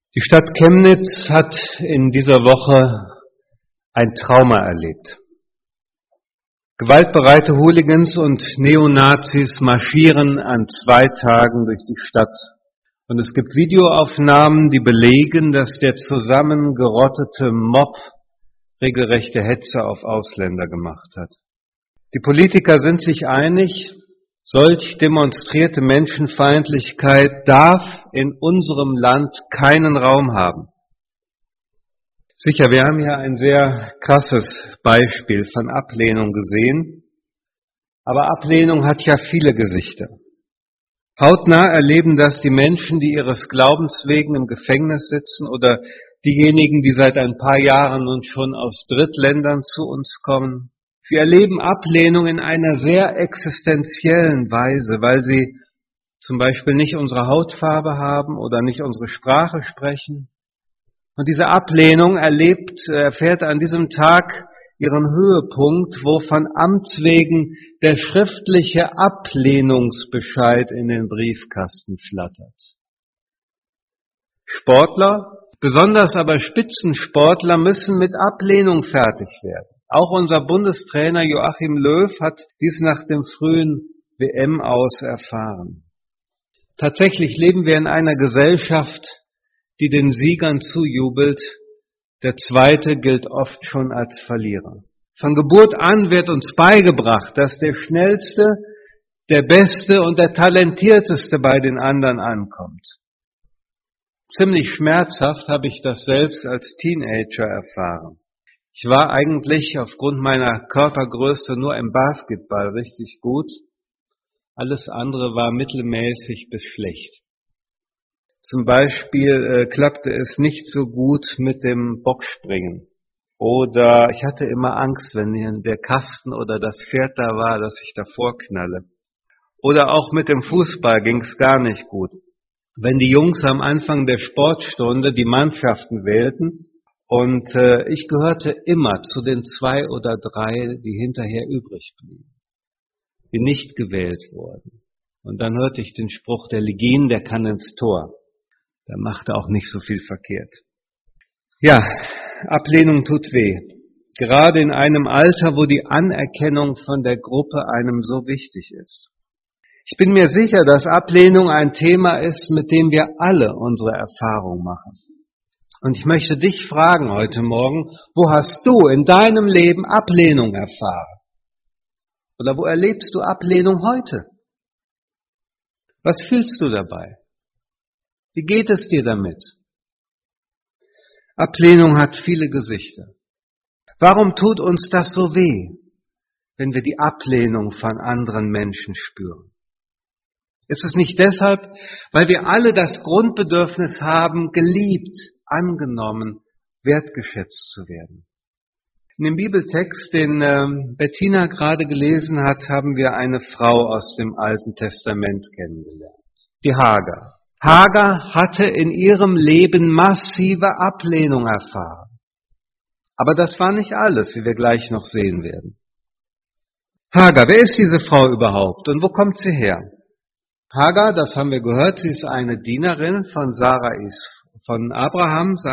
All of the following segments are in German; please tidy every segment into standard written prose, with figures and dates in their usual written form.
Die Stadt Chemnitz hat in dieser Woche ein Trauma erlebt. Gewaltbereite Hooligans und Neonazis marschieren an 2 Tagen durch die Stadt. Und es gibt Videoaufnahmen, die belegen, dass der zusammengerottete Mob regelrechte Hetze auf Ausländer gemacht hat. Die Politiker sind sich einig, solch demonstrierte Menschenfeindlichkeit darf in unserem Land keinen Raum haben. Sicher, wir haben hier ein sehr krasses Beispiel von Ablehnung gesehen, aber Ablehnung hat ja viele Gesichter. Hautnah erleben das die Menschen, die ihres Glaubens wegen im Gefängnis sitzen oder diejenigen, die seit ein paar Jahren nun schon aus Drittländern zu uns kommen. Sie erleben Ablehnung in einer sehr existenziellen Weise, weil sie zum Beispiel nicht unsere Hautfarbe haben oder nicht unsere Sprache sprechen. Und diese Ablehnung erfährt an diesem Tag ihren Höhepunkt, wo von Amts wegen der schriftliche Ablehnungsbescheid in den Briefkasten flattert. Sportler, besonders aber Spitzensportler, müssen mit Ablehnung fertig werden. Auch unser Bundestrainer Joachim Löw hat dies nach dem frühen WM-Aus erfahren. Tatsächlich leben wir in einer Gesellschaft, die den Siegern zujubelt. Der Zweite gilt oft schon als Verlierer. Von Geburt an wird uns beigebracht, dass der Schnellste, der Beste und der Talentierteste bei den anderen ankommt. Ziemlich schmerzhaft habe ich das selbst als Teenager erfahren. Ich war eigentlich aufgrund meiner Körpergröße nur im Basketball richtig gut. Alles andere war mittelmäßig bis schlecht. Zum Beispiel klappte es nicht so gut mit dem Bockspringen. Oder ich hatte immer Angst, wenn der Kasten oder das Pferd da war, dass ich davor knalle. Oder auch mit dem Fußball ging es gar nicht gut. Wenn die Jungs am Anfang der Sportstunde die Mannschaften wählten, und ich gehörte immer zu den 2 oder 3, die hinterher übrig blieben, die nicht gewählt wurden. Und dann hörte ich den Spruch, der Legien, der kann ins Tor. Der machte auch nicht so viel verkehrt. Ja, Ablehnung tut weh. Gerade in einem Alter, wo die Anerkennung von der Gruppe einem so wichtig ist. Ich bin mir sicher, dass Ablehnung ein Thema ist, mit dem wir alle unsere Erfahrung machen. Und ich möchte dich fragen heute Morgen, wo hast du in deinem Leben Ablehnung erfahren? Oder wo erlebst du Ablehnung heute? Was fühlst du dabei? Wie geht es dir damit? Ablehnung hat viele Gesichter. Warum tut uns das so weh, wenn wir die Ablehnung von anderen Menschen spüren? Ist es nicht deshalb, weil wir alle das Grundbedürfnis haben, geliebt, angenommen, wertgeschätzt zu werden? In dem Bibeltext, den Bettina gerade gelesen hat, haben wir eine Frau aus dem Alten Testament kennengelernt, die Hagar. Hagar hatte in ihrem Leben massive Ablehnung erfahren. Aber das war nicht alles, wie wir gleich noch sehen werden. Hagar, wer ist diese Frau überhaupt und wo kommt sie her? Hagar, das haben wir gehört, sie ist eine Dienerin von Abrahams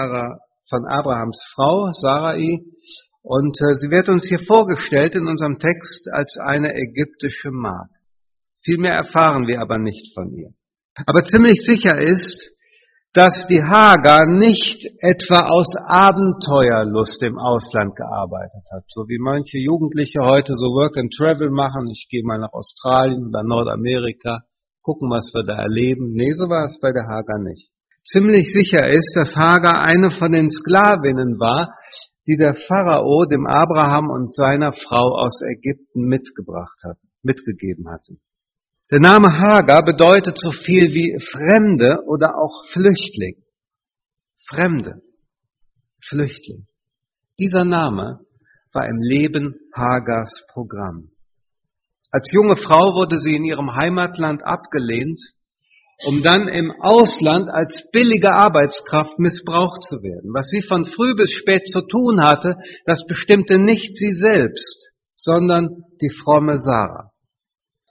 Frau, Sarai. Und sie wird uns hier vorgestellt in unserem Text als eine ägyptische Magd. Viel mehr erfahren wir aber nicht von ihr. Aber ziemlich sicher ist, dass die Hagar nicht etwa aus Abenteuerlust im Ausland gearbeitet hat, so wie manche Jugendliche heute so Work and Travel machen. Ich gehe mal nach Australien oder Nordamerika, gucken, was wir da erleben. Nee, so war es bei der Hagar nicht. Ziemlich sicher ist, dass Hagar eine von den Sklavinnen war, die der Pharao dem Abraham und seiner Frau aus Ägypten mitgegeben hatte. Der Name Hagar bedeutet so viel wie Fremde oder auch Flüchtling. Fremde, Flüchtling. Dieser Name war im Leben Hagars Programm. Als junge Frau wurde sie in ihrem Heimatland abgelehnt, um dann im Ausland als billige Arbeitskraft missbraucht zu werden. Was sie von früh bis spät zu tun hatte, das bestimmte nicht sie selbst, sondern die fromme Sarah.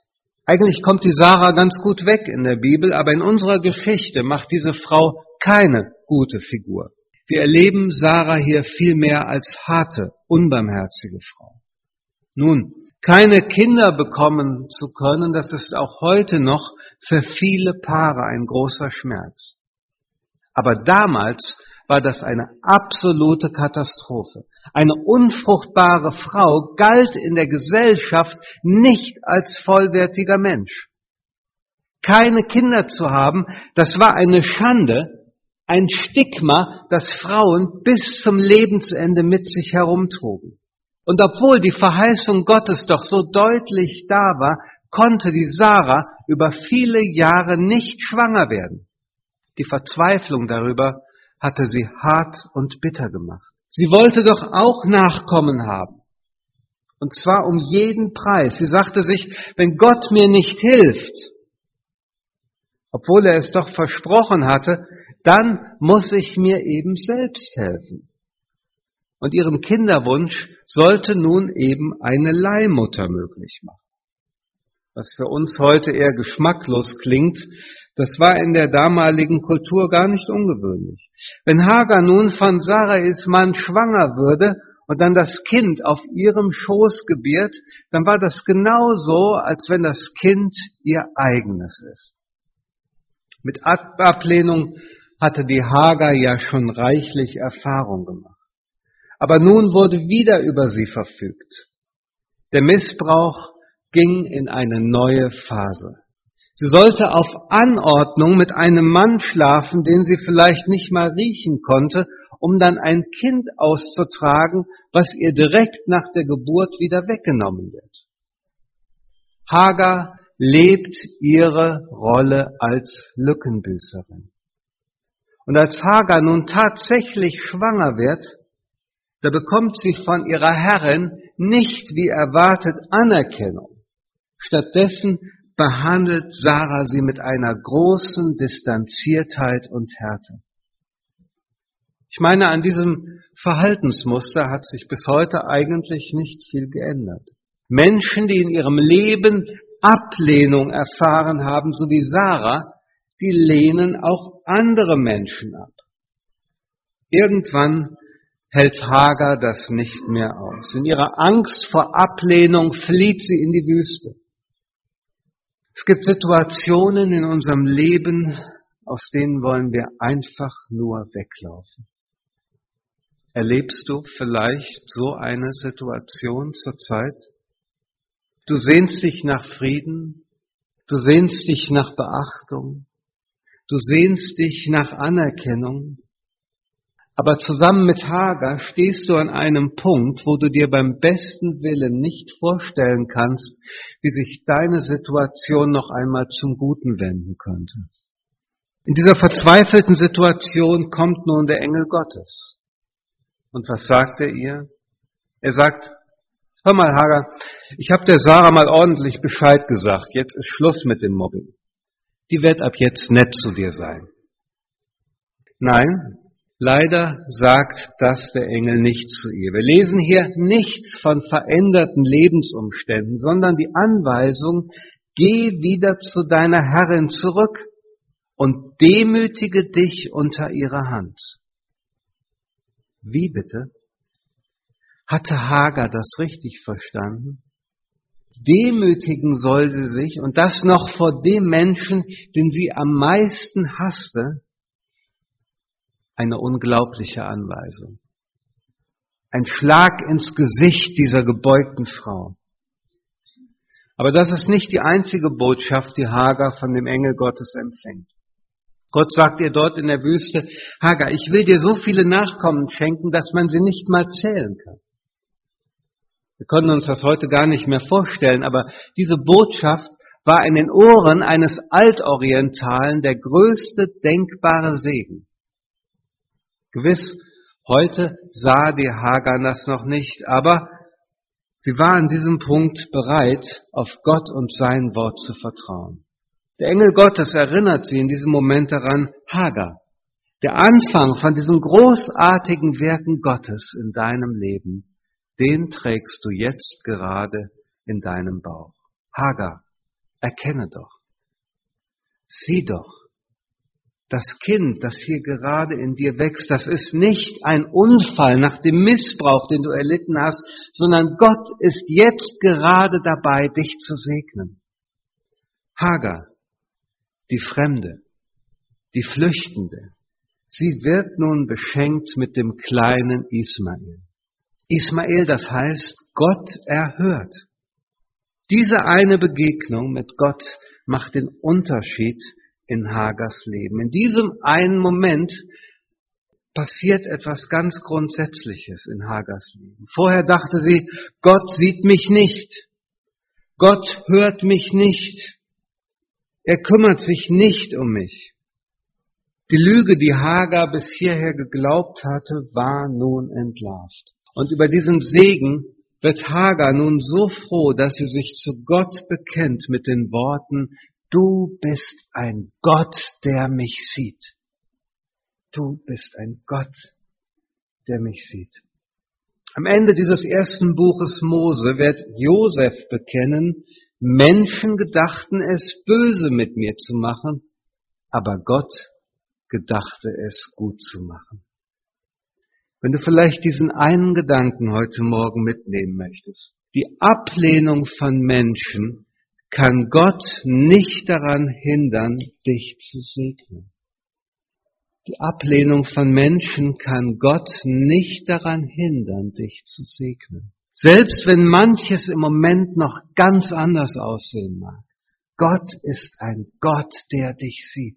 Eigentlich kommt die Sarah ganz gut weg in der Bibel, aber in unserer Geschichte macht diese Frau keine gute Figur. Wir erleben Sarah hier vielmehr als harte, unbarmherzige Frau. Nun, keine Kinder bekommen zu können, das ist auch heute noch für viele Paare ein großer Schmerz. Aber damals war das eine absolute Katastrophe. Eine unfruchtbare Frau galt in der Gesellschaft nicht als vollwertiger Mensch. Keine Kinder zu haben, das war eine Schande, ein Stigma, das Frauen bis zum Lebensende mit sich herumtrugen. Und obwohl die Verheißung Gottes doch so deutlich da war, konnte die Sarah über viele Jahre nicht schwanger werden. Die Verzweiflung darüber hatte sie hart und bitter gemacht. Sie wollte doch auch Nachkommen haben. Und zwar um jeden Preis. Sie sagte sich, wenn Gott mir nicht hilft, obwohl er es doch versprochen hatte, dann muss ich mir eben selbst helfen. Und ihren Kinderwunsch sollte nun eben eine Leihmutter möglich machen. Was für uns heute eher geschmacklos klingt, das war in der damaligen Kultur gar nicht ungewöhnlich. Wenn Hagar nun von Sarais Mann schwanger würde und dann das Kind auf ihrem Schoß gebiert, dann war das genauso, als wenn das Kind ihr eigenes ist. Mit Ablehnung hatte die Hagar ja schon reichlich Erfahrung gemacht. Aber nun wurde wieder über sie verfügt. Der Missbrauch ging in eine neue Phase. Sie sollte auf Anordnung mit einem Mann schlafen, den sie vielleicht nicht mal riechen konnte, um dann ein Kind auszutragen, was ihr direkt nach der Geburt wieder weggenommen wird. Hagar lebt ihre Rolle als Lückenbüßerin. Und als Hagar nun tatsächlich schwanger wird, da bekommt sie von ihrer Herrin nicht wie erwartet Anerkennung. Stattdessen behandelt Sarah sie mit einer großen Distanziertheit und Härte. Ich meine, an diesem Verhaltensmuster hat sich bis heute eigentlich nicht viel geändert. Menschen, die in ihrem Leben Ablehnung erfahren haben, so wie Sarah, die lehnen auch andere Menschen ab. Irgendwann hält Hagar das nicht mehr aus. In ihrer Angst vor Ablehnung flieht sie in die Wüste. Es gibt Situationen in unserem Leben, aus denen wollen wir einfach nur weglaufen. Erlebst du vielleicht so eine Situation zurzeit? Du sehnst dich nach Frieden, du sehnst dich nach Beachtung, du sehnst dich nach Anerkennung, aber zusammen mit Hagar stehst du an einem Punkt, wo du dir beim besten Willen nicht vorstellen kannst, wie sich deine Situation noch einmal zum Guten wenden könnte. In dieser verzweifelten Situation kommt nun der Engel Gottes. Und was sagt er ihr? Er sagt, hör mal Hagar, ich habe der Sarah mal ordentlich Bescheid gesagt, jetzt ist Schluss mit dem Mobbing. Die wird ab jetzt nett zu dir sein. Nein, leider sagt das der Engel nicht zu ihr. Wir lesen hier nichts von veränderten Lebensumständen, sondern die Anweisung, geh wieder zu deiner Herrin zurück und demütige dich unter ihrer Hand. Wie bitte? Hatte Hagar das richtig verstanden? Demütigen soll sie sich und das noch vor dem Menschen, den sie am meisten hasste. Eine unglaubliche Anweisung. Ein Schlag ins Gesicht dieser gebeugten Frau. Aber das ist nicht die einzige Botschaft, die Hagar von dem Engel Gottes empfängt. Gott sagt ihr dort in der Wüste, Hagar, ich will dir so viele Nachkommen schenken, dass man sie nicht mal zählen kann. Wir können uns das heute gar nicht mehr vorstellen, aber diese Botschaft war in den Ohren eines Altorientalen der größte denkbare Segen. Gewiss, heute sah die Hagar das noch nicht, aber sie war an diesem Punkt bereit, auf Gott und sein Wort zu vertrauen. Der Engel Gottes erinnert sie in diesem Moment daran, Hagar, der Anfang von diesen großartigen Werken Gottes in deinem Leben, den trägst du jetzt gerade in deinem Bauch. Hagar, erkenne doch, sieh doch, das Kind, das hier gerade in dir wächst, das ist nicht ein Unfall nach dem Missbrauch, den du erlitten hast, sondern Gott ist jetzt gerade dabei, dich zu segnen. Hagar, die Fremde, die Flüchtende, sie wird nun beschenkt mit dem kleinen Ismael. Ismael, das heißt, Gott erhört. Diese eine Begegnung mit Gott macht den Unterschied in Hagars Leben. In diesem einen Moment passiert etwas ganz Grundsätzliches in Hagars Leben. Vorher dachte sie, Gott sieht mich nicht. Gott hört mich nicht. Er kümmert sich nicht um mich. Die Lüge, die Hagar bis hierher geglaubt hatte, war nun entlarvt. Und über diesen Segen wird Hagar nun so froh, dass sie sich zu Gott bekennt mit den Worten, du bist ein Gott, der mich sieht. Du bist ein Gott, der mich sieht. Am Ende dieses ersten Buches Mose wird Josef bekennen, Menschen gedachten es böse mit mir zu machen, aber Gott gedachte es gut zu machen. Wenn du vielleicht diesen einen Gedanken heute Morgen mitnehmen möchtest, die Ablehnung von Menschen kann Gott nicht daran hindern, dich zu segnen. Die Ablehnung von Menschen kann Gott nicht daran hindern, dich zu segnen. Selbst wenn manches im Moment noch ganz anders aussehen mag. Gott ist ein Gott, der dich sieht.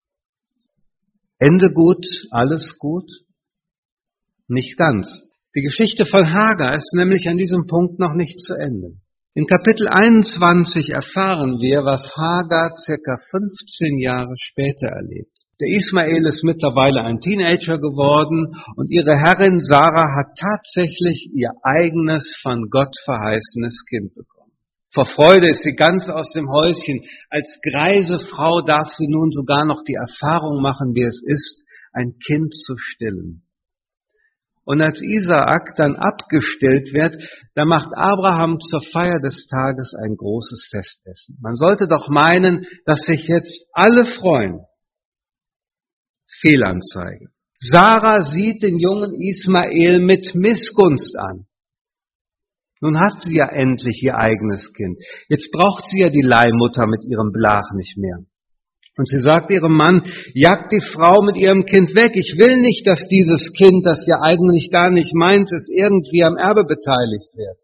Ende gut, alles gut? Nicht ganz. Die Geschichte von Hagar ist nämlich an diesem Punkt noch nicht zu Ende. In Kapitel 21 erfahren wir, was Hagar circa 15 Jahre später erlebt. Der Ismael ist mittlerweile ein Teenager geworden und ihre Herrin Sarah hat tatsächlich ihr eigenes von Gott verheißenes Kind bekommen. Vor Freude ist sie ganz aus dem Häuschen. Als greise Frau darf sie nun sogar noch die Erfahrung machen, wie es ist, ein Kind zu stillen. Und als Isaak dann abgestillt wird, da macht Abraham zur Feier des Tages ein großes Festessen. Man sollte doch meinen, dass sich jetzt alle freuen. Fehlanzeige. Sarah sieht den jungen Ismael mit Missgunst an. Nun hat sie ja endlich ihr eigenes Kind. Jetzt braucht sie ja die Leihmutter mit ihrem Blach nicht mehr. Und sie sagt ihrem Mann, jagt die Frau mit ihrem Kind weg. Ich will nicht, dass dieses Kind, das ja eigentlich gar nicht meins ist, irgendwie am Erbe beteiligt wird.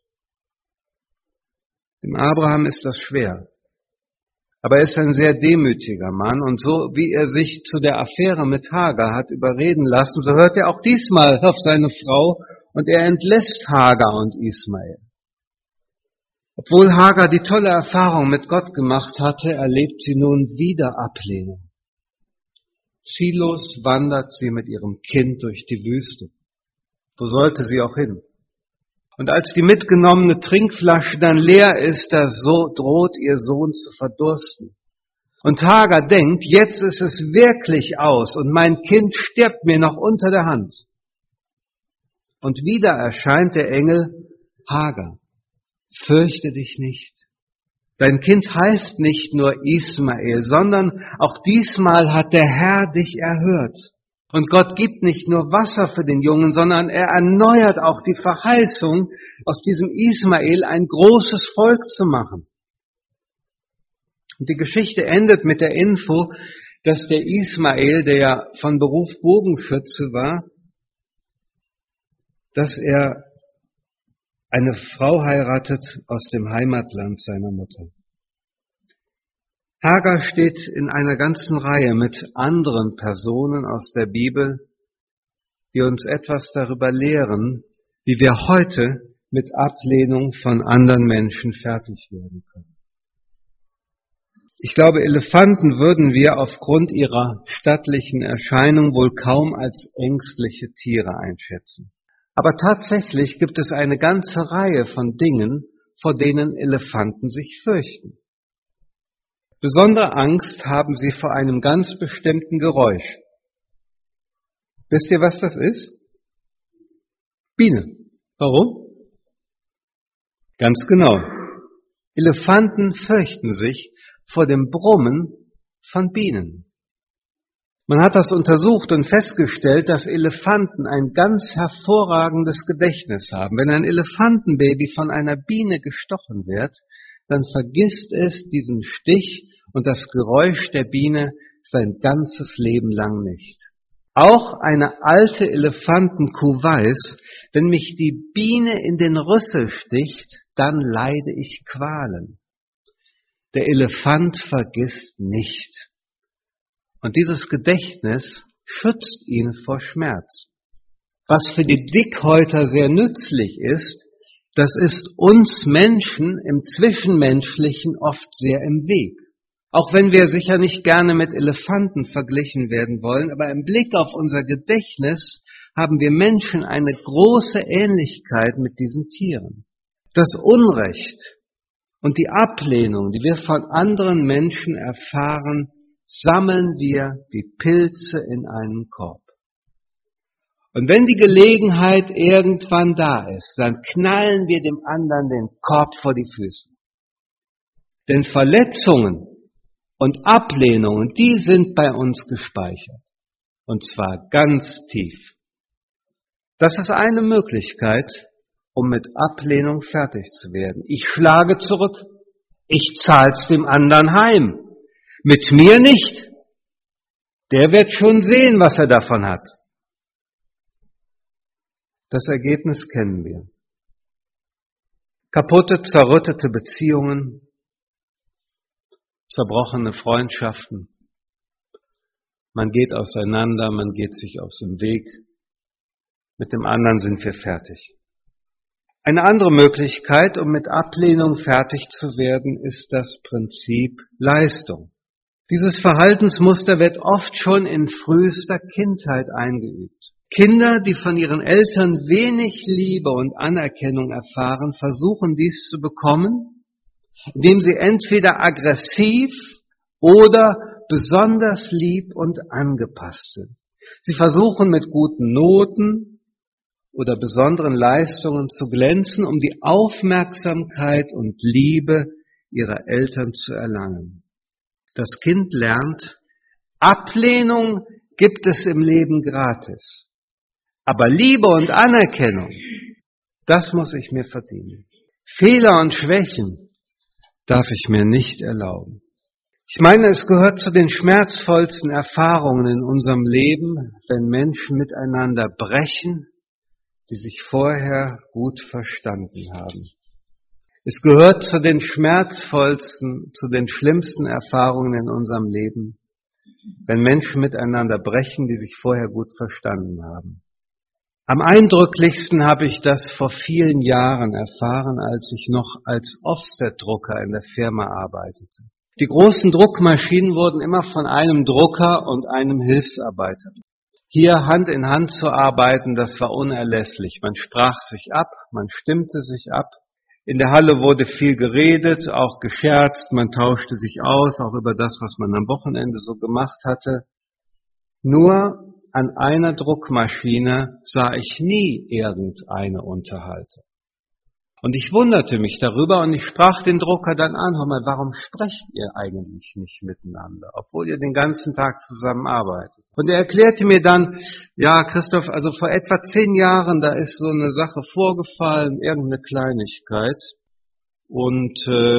Dem Abraham ist das schwer. Aber er ist ein sehr demütiger Mann und so wie er sich zu der Affäre mit Hagar hat überreden lassen, so hört er auch diesmal auf seine Frau und er entlässt Hagar und Ismael. Obwohl Hagar die tolle Erfahrung mit Gott gemacht hatte, erlebt sie nun wieder Ablehnung. Ziellos wandert sie mit ihrem Kind durch die Wüste. Wo sollte sie auch hin? Und als die mitgenommene Trinkflasche dann leer ist, da so droht ihr Sohn zu verdursten. Und Hagar denkt, jetzt ist es wirklich aus und mein Kind stirbt mir noch unter der Hand. Und wieder erscheint der Engel, Hagar, fürchte dich nicht. Dein Kind heißt nicht nur Ismael, sondern auch diesmal hat der Herr dich erhört. Und Gott gibt nicht nur Wasser für den Jungen, sondern er erneuert auch die Verheißung, aus diesem Ismael ein großes Volk zu machen. Und die Geschichte endet mit der Info, dass der Ismael, der ja von Beruf Bogenschütze war, dass er eine Frau heiratet aus dem Heimatland seiner Mutter. Hagar steht in einer ganzen Reihe mit anderen Personen aus der Bibel, die uns etwas darüber lehren, wie wir heute mit Ablehnung von anderen Menschen fertig werden können. Ich glaube, Elefanten würden wir aufgrund ihrer stattlichen Erscheinung wohl kaum als ängstliche Tiere einschätzen. Aber tatsächlich gibt es eine ganze Reihe von Dingen, vor denen Elefanten sich fürchten. Besondere Angst haben sie vor einem ganz bestimmten Geräusch. Wisst ihr, was das ist? Biene. Warum? Ganz genau. Elefanten fürchten sich vor dem Brummen von Bienen. Man hat das untersucht und festgestellt, dass Elefanten ein ganz hervorragendes Gedächtnis haben. Wenn ein Elefantenbaby von einer Biene gestochen wird, dann vergisst es diesen Stich und das Geräusch der Biene sein ganzes Leben lang nicht. Auch eine alte Elefantenkuh weiß, wenn mich die Biene in den Rüssel sticht, dann leide ich Qualen. Der Elefant vergisst nicht. Und dieses Gedächtnis schützt ihn vor Schmerz. Was für die Dickhäuter sehr nützlich ist, das ist uns Menschen im Zwischenmenschlichen oft sehr im Weg. Auch wenn wir sicher nicht gerne mit Elefanten verglichen werden wollen, aber im Blick auf unser Gedächtnis haben wir Menschen eine große Ähnlichkeit mit diesen Tieren. Das Unrecht und die Ablehnung, die wir von anderen Menschen erfahren, sammeln wir wie Pilze in einen Korb. Und wenn die Gelegenheit irgendwann da ist, dann knallen wir dem anderen den Korb vor die Füße. Denn Verletzungen und Ablehnungen, die sind bei uns gespeichert. Und zwar ganz tief. Das ist eine Möglichkeit, um mit Ablehnung fertig zu werden. Ich schlage zurück. Ich zahl's dem anderen heim. Mit mir nicht. Der wird schon sehen, was er davon hat. Das Ergebnis kennen wir. Kaputte, zerrüttete Beziehungen, zerbrochene Freundschaften. Man geht auseinander, man geht sich aus dem Weg. Mit dem anderen sind wir fertig. Eine andere Möglichkeit, um mit Ablehnung fertig zu werden, ist das Prinzip Leistung. Dieses Verhaltensmuster wird oft schon in frühester Kindheit eingeübt. Kinder, die von ihren Eltern wenig Liebe und Anerkennung erfahren, versuchen dies zu bekommen, indem sie entweder aggressiv oder besonders lieb und angepasst sind. Sie versuchen mit guten Noten oder besonderen Leistungen zu glänzen, um die Aufmerksamkeit und Liebe ihrer Eltern zu erlangen. Das Kind lernt, Ablehnung gibt es im Leben gratis. Aber Liebe und Anerkennung, das muss ich mir verdienen. Fehler und Schwächen darf ich mir nicht erlauben. Ich meine, es gehört zu den schmerzvollsten Erfahrungen in unserem Leben, wenn Menschen miteinander brechen, die sich vorher gut verstanden haben. Es gehört zu den schmerzvollsten, zu den schlimmsten Erfahrungen in unserem Leben, wenn Menschen miteinander brechen, die sich vorher gut verstanden haben. Am eindrücklichsten habe ich das vor vielen Jahren erfahren, als ich noch als Offset-Drucker in der Firma arbeitete. Die großen Druckmaschinen wurden immer von einem Drucker und einem Hilfsarbeiter. Hier Hand in Hand zu arbeiten, das war unerlässlich. Man sprach sich ab, man stimmte sich ab. In der Halle wurde viel geredet, auch gescherzt, man tauschte sich aus, auch über das, was man am Wochenende so gemacht hatte. Nur an einer Druckmaschine sah ich nie irgendeine Unterhaltung. Und ich wunderte mich darüber und ich sprach den Drucker dann an, hör mal, warum sprecht ihr eigentlich nicht miteinander, obwohl ihr den ganzen Tag zusammenarbeitet? Und er erklärte mir dann, ja Christoph, also vor etwa 10 Jahren, da ist so eine Sache vorgefallen, irgendeine Kleinigkeit. Und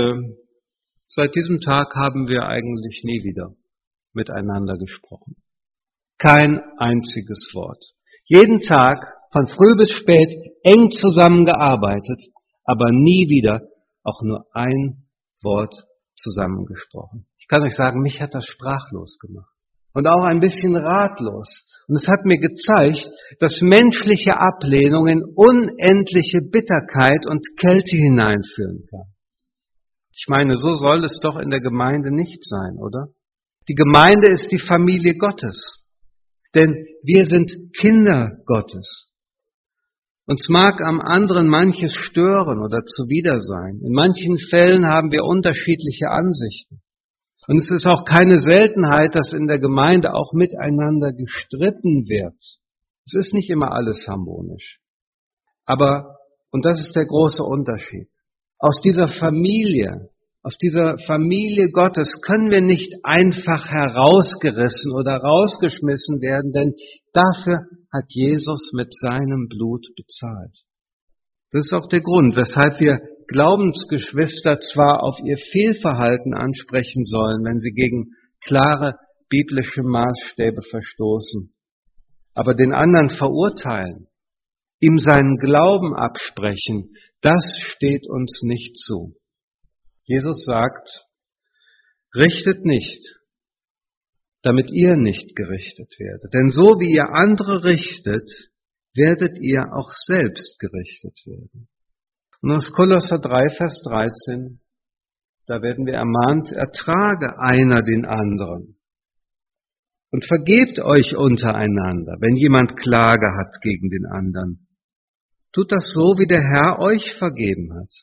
seit diesem Tag haben wir eigentlich nie wieder miteinander gesprochen. Kein einziges Wort. Jeden Tag, von früh bis spät, eng zusammengearbeitet, aber nie wieder auch nur ein Wort zusammengesprochen. Ich kann euch sagen, mich hat das sprachlos gemacht und auch ein bisschen ratlos. Und es hat mir gezeigt, dass menschliche Ablehnung in unendliche Bitterkeit und Kälte hineinführen kann. Ich meine, so soll es doch in der Gemeinde nicht sein, oder? Die Gemeinde ist die Familie Gottes. Denn wir sind Kinder Gottes. Uns mag am anderen manches stören oder zuwider sein. In manchen Fällen haben wir unterschiedliche Ansichten. Und es ist auch keine Seltenheit, dass in der Gemeinde auch miteinander gestritten wird. Es ist nicht immer alles harmonisch. Aber, und das ist der große Unterschied, aus dieser Familie aus dieser Familie Gottes können wir nicht einfach herausgerissen oder rausgeschmissen werden, denn dafür hat Jesus mit seinem Blut bezahlt. Das ist auch der Grund, weshalb wir Glaubensgeschwister zwar auf ihr Fehlverhalten ansprechen sollen, wenn sie gegen klare biblische Maßstäbe verstoßen, aber den anderen verurteilen, ihm seinen Glauben absprechen, das steht uns nicht zu. Jesus sagt, richtet nicht, damit ihr nicht gerichtet werdet. Denn so wie ihr andere richtet, werdet ihr auch selbst gerichtet werden. Und aus Kolosser 3, Vers 13, da werden wir ermahnt, ertrage einer den anderen und vergebt euch untereinander, wenn jemand Klage hat gegen den anderen. Tut das so, wie der Herr euch vergeben hat.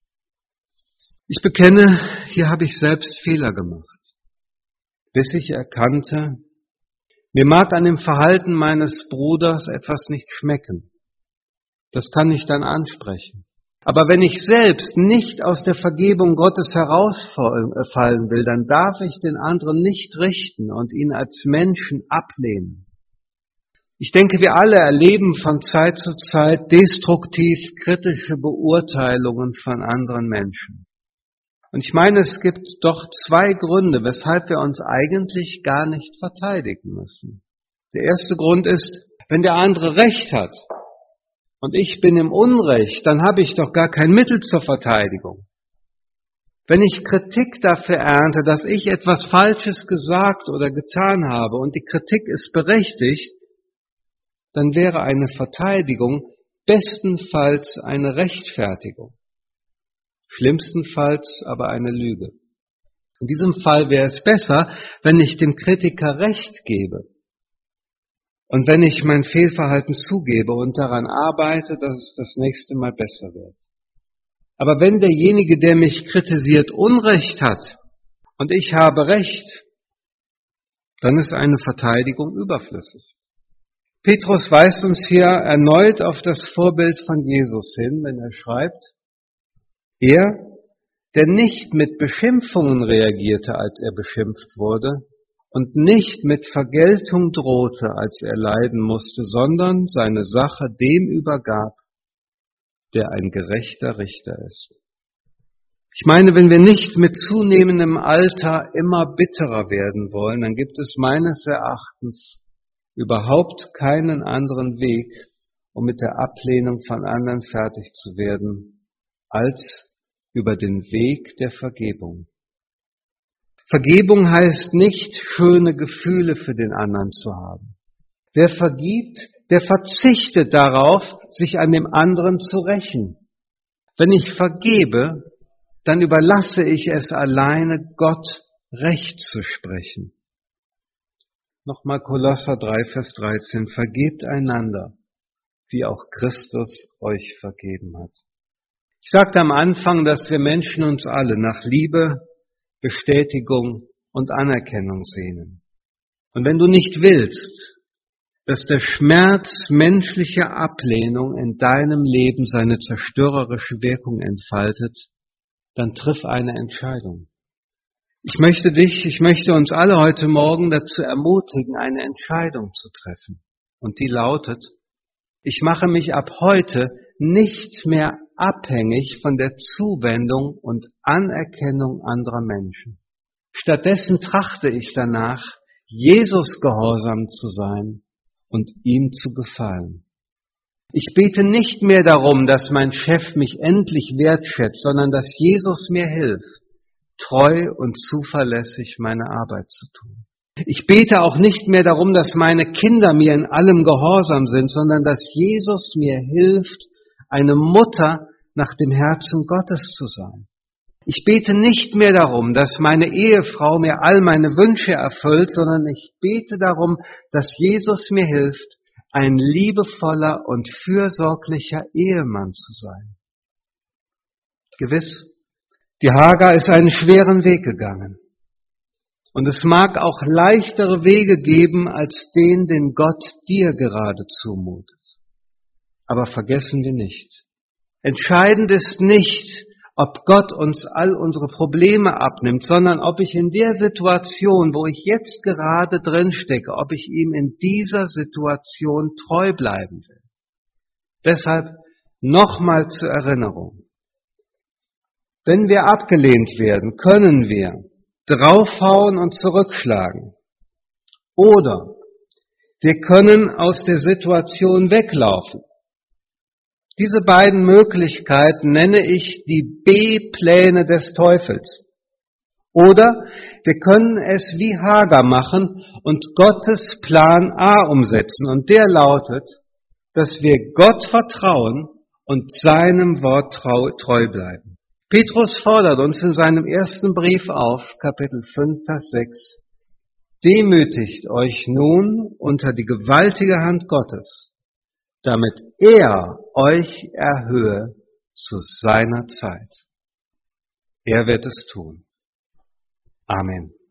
Ich bekenne, hier habe ich selbst Fehler gemacht, bis ich erkannte, mir mag an dem Verhalten meines Bruders etwas nicht schmecken. Das kann ich dann ansprechen. Aber wenn ich selbst nicht aus der Vergebung Gottes herausfallen will, dann darf ich den anderen nicht richten und ihn als Menschen ablehnen. Ich denke, wir alle erleben von Zeit zu Zeit destruktiv kritische Beurteilungen von anderen Menschen. Und ich meine, es gibt doch zwei Gründe, weshalb wir uns eigentlich gar nicht verteidigen müssen. Der erste Grund ist, wenn der andere Recht hat und ich bin im Unrecht, dann habe ich doch gar kein Mittel zur Verteidigung. Wenn ich Kritik dafür ernte, dass ich etwas Falsches gesagt oder getan habe und die Kritik ist berechtigt, dann wäre eine Verteidigung bestenfalls eine Rechtfertigung. Schlimmstenfalls aber eine Lüge. In diesem Fall wäre es besser, wenn ich dem Kritiker Recht gebe und wenn ich mein Fehlverhalten zugebe und daran arbeite, dass es das nächste Mal besser wird. Aber wenn derjenige, der mich kritisiert, Unrecht hat und ich habe Recht, dann ist eine Verteidigung überflüssig. Petrus weist uns hier erneut auf das Vorbild von Jesus hin, wenn er schreibt, er, der nicht mit Beschimpfungen reagierte, als er beschimpft wurde, und nicht mit Vergeltung drohte, als er leiden musste, sondern seine Sache dem übergab, der ein gerechter Richter ist. Ich meine, wenn wir nicht mit zunehmendem Alter immer bitterer werden wollen, dann gibt es meines Erachtens überhaupt keinen anderen Weg, um mit der Ablehnung von anderen fertig zu werden, als über den Weg der Vergebung. Vergebung heißt nicht, schöne Gefühle für den anderen zu haben. Wer vergibt, der verzichtet darauf, sich an dem anderen zu rächen. Wenn ich vergebe, dann überlasse ich es alleine, Gott Recht zu sprechen. Nochmal Kolosser 3, Vers 13. Vergebt einander, wie auch Christus euch vergeben hat. Ich sagte am Anfang, dass wir Menschen uns alle nach Liebe, Bestätigung und Anerkennung sehnen. Und wenn du nicht willst, dass der Schmerz menschlicher Ablehnung in deinem Leben seine zerstörerische Wirkung entfaltet, dann triff eine Entscheidung. Ich möchte uns alle heute Morgen dazu ermutigen, eine Entscheidung zu treffen. Und die lautet, ich mache mich ab heute nicht mehr abhängig von der Zuwendung und Anerkennung anderer Menschen. Stattdessen trachte ich danach, Jesus gehorsam zu sein und ihm zu gefallen. Ich bete nicht mehr darum, dass mein Chef mich endlich wertschätzt, sondern dass Jesus mir hilft, treu und zuverlässig meine Arbeit zu tun. Ich bete auch nicht mehr darum, dass meine Kinder mir in allem gehorsam sind, sondern dass Jesus mir hilft, eine Mutter nach dem Herzen Gottes zu sein. Ich bete nicht mehr darum, dass meine Ehefrau mir all meine Wünsche erfüllt, sondern ich bete darum, dass Jesus mir hilft, ein liebevoller und fürsorglicher Ehemann zu sein. Gewiss, die Hagar ist einen schweren Weg gegangen. Und es mag auch leichtere Wege geben, als den Gott dir gerade zumutet. Aber vergessen wir nicht. Entscheidend ist nicht, ob Gott uns all unsere Probleme abnimmt, sondern ob ich in der Situation, wo ich jetzt gerade drin stecke, ob ich ihm in dieser Situation treu bleiben will. Deshalb nochmal zur Erinnerung. Wenn wir abgelehnt werden, können wir draufhauen und zurückschlagen. Oder wir können aus der Situation weglaufen. Diese beiden Möglichkeiten nenne ich die B-Pläne des Teufels. Oder wir können es wie Hagar machen und Gottes Plan A umsetzen. Und der lautet, dass wir Gott vertrauen und seinem Wort treu bleiben. Petrus fordert uns in seinem ersten Brief auf, Kapitel 5, Vers 6, demütigt euch nun unter die gewaltige Hand Gottes, damit er euch erhöhe zu seiner Zeit. Er wird es tun. Amen.